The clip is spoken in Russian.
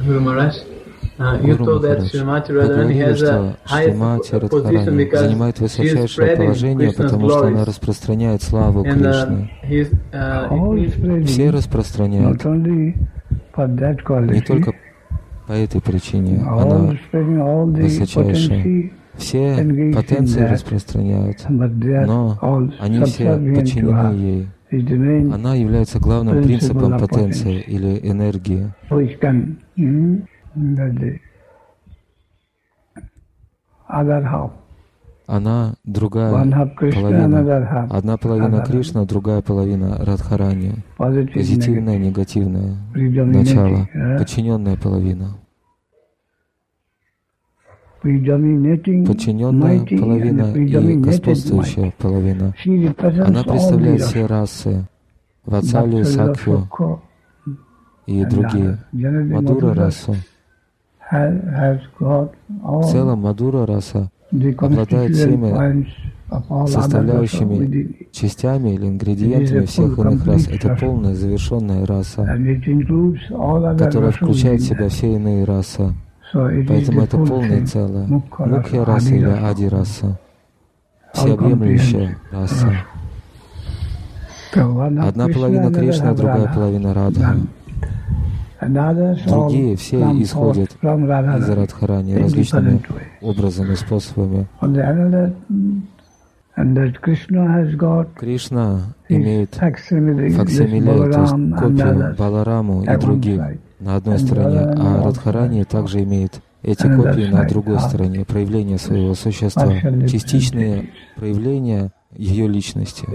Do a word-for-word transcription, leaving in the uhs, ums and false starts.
Guru Maharaj, uh, you Гуру told that Махарадж, Srimati вы Radharani говорили, has что a highest Шримати position Радхарани because занимает she is высочайшее spreading положение, Krishna's потому что она glories. распространяет славу And uh, Кришны. he is, uh, it means Все распространяют. Не только по этой причине она высочайшая. Все потенции распространяют, но они все подчинены ей. Она является главным принципом потенции или энергии. Она другая половина. Одна половина Кришна, другая половина Радхарани. Позитивное, негативное начало, подчиненная половина. Подчиненная половина и господствующая половина. Она представляет все расы, Ватсалию, Сакхью и другие. Мадура расу. В целом Мадура раса обладает всеми составляющими частями или ингредиентами всех иных рас. Это полная, завершенная раса, которая включает в себя все иные расы. Поэтому это полное целое. Мукхья раса или Ади раса. Всеобъемлющая раса. Одна половина Кришна, другая половина Радха. Другие все исходят из Радхарани различными образами, способами. Кришна имеет факсимиле, то есть копию Балараму и других на одной стороне, а Радхарани также имеет эти копии на другой стороне, проявления своего существа, частичные проявления ее личности.